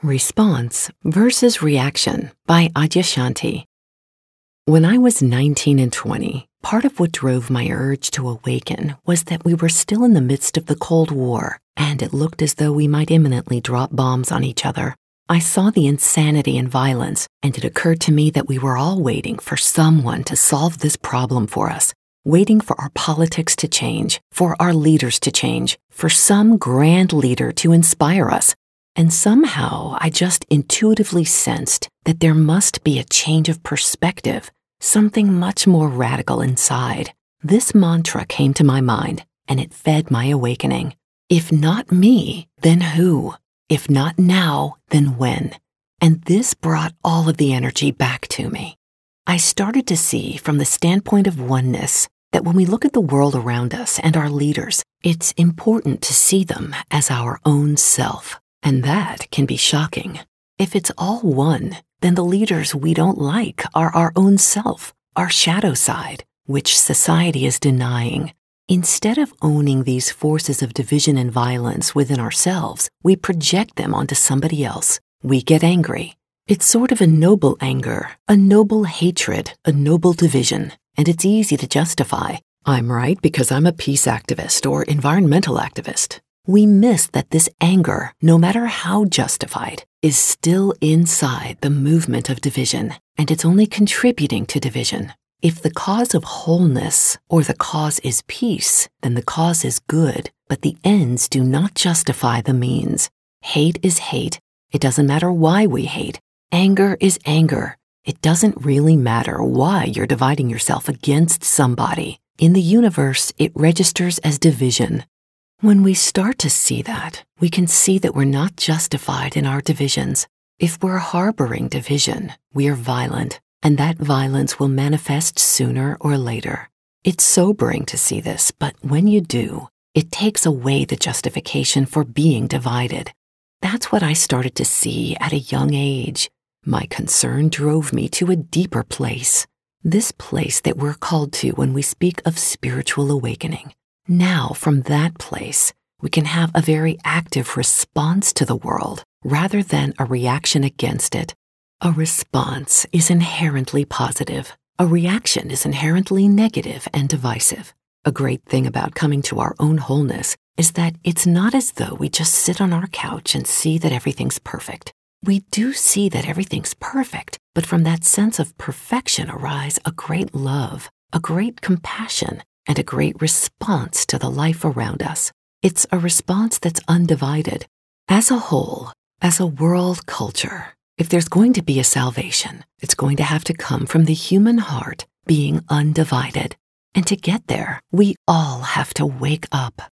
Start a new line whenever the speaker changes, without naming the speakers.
Response versus Reaction by Adyashanti. When I was 19 and 20, part of what drove my urge to awaken was that we were still in the midst of the Cold War, and it looked as though we might imminently drop bombs on each other. I saw the insanity and violence, and it occurred to me that we were all waiting for someone to solve this problem for us, waiting for our politics to change, for our leaders to change, for some grand leader to inspire us. And somehow I just intuitively sensed that there must be a change of perspective, something much more radical inside. This mantra came to my mind, and it fed my awakening. If not me, then who? If not now, then when? And this brought all of the energy back to me. I started to see from the standpoint of oneness that when we look at the world around us and our leaders, it's important to see them as our own self. And that can be shocking. If it's all one, then the leaders we don't like are our own self, our shadow side, which society is denying. Instead of owning these forces of division and violence within ourselves, we project them onto somebody else. We get angry. It's sort of a noble anger, a noble hatred, a noble division, and it's easy to justify. I'm right because I'm a peace activist or environmental activist. We miss that this anger, no matter how justified, is still inside the movement of division, and it's only contributing to division. If the cause of wholeness or the cause is peace, then the cause is good, but the ends do not justify the means. Hate is hate. It doesn't matter why we hate. Anger is anger. It doesn't really matter why you're dividing yourself against somebody. In the universe, it registers as division. When we start to see that, we can see that we're not justified in our divisions. If we're harboring division, we are violent, and that violence will manifest sooner or later. It's sobering to see this, but when you do, it takes away the justification for being divided. That's what I started to see at a young age. My concern drove me to a deeper place, this place that we're called to when we speak of spiritual awakening. Now, from that place, we can have a very active response to the world rather than a reaction against it. A response is inherently positive. A reaction is inherently negative and divisive. A great thing about coming to our own wholeness is that it's not as though we just sit on our couch and see that everything's perfect. We do see that everything's perfect, but from that sense of perfection arise a great love, a great compassion, and a great response to the life around us. It's a response that's undivided. As a whole, as a world culture, if there's going to be a salvation, it's going to have to come from the human heart being undivided. And to get there, we all have to wake up.